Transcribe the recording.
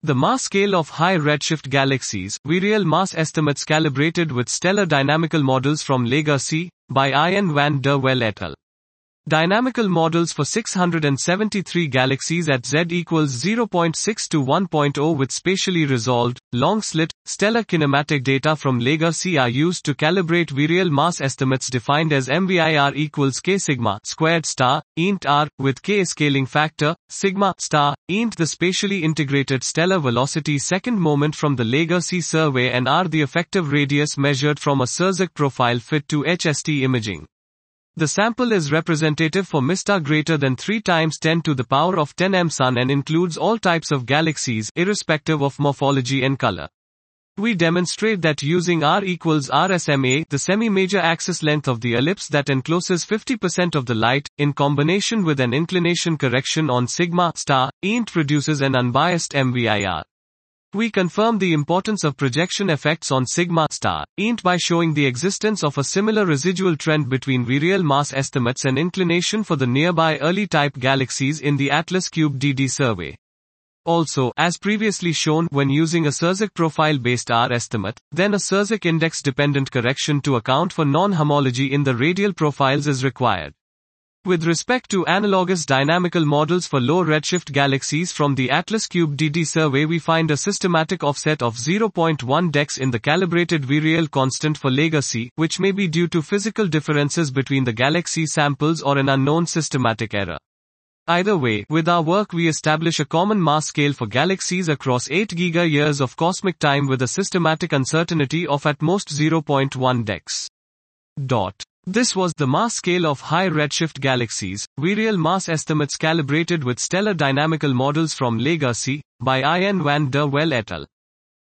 The mass scale of high redshift galaxies, virial mass estimates calibrated with stellar dynamical models from Legacy, by Ian van der Wel et al. Dynamical models for 673 galaxies at Z equals 0.6 to 1.0 with spatially resolved, long-slit, stellar kinematic data from Legacy are used to calibrate virial mass estimates defined as MVIR equals K sigma squared star, int R, with K scaling factor, sigma star, int the spatially integrated stellar velocity second moment from the Legacy survey and R the effective radius measured from a SERSIC profile fit to HST imaging. The sample is representative for MISTA greater than 3 times 10 to the power of 10 m Sun and includes all types of galaxies, irrespective of morphology and color. We demonstrate that using R equals RSMA, the semi-major axis length of the ellipse that encloses 50% of the light, in combination with an inclination correction on sigma star, int produces an unbiased MVIR. We confirm the importance of projection effects on sigma star, int by showing the existence of a similar residual trend between virial mass estimates and inclination for the nearby early type galaxies in the Atlas Cube DD survey. Also, as previously shown, when using a SERSIC profile-based R estimate, then a SERSIC index-dependent correction to account for non-homology in the radial profiles is required. With respect to analogous dynamical models for low redshift galaxies from the Atlas Cube DD survey, we find a systematic offset of 0.1 dex in the calibrated virial constant for Legacy, which may be due to physical differences between the galaxy samples or an unknown systematic error. Either way, with our work we establish a common mass scale for galaxies across 8 giga-years of cosmic time with a systematic uncertainty of at most 0.1 dex. This was the mass scale of high redshift galaxies, virial mass estimates calibrated with stellar dynamical models from Legacy, by Ian van der Wel et al.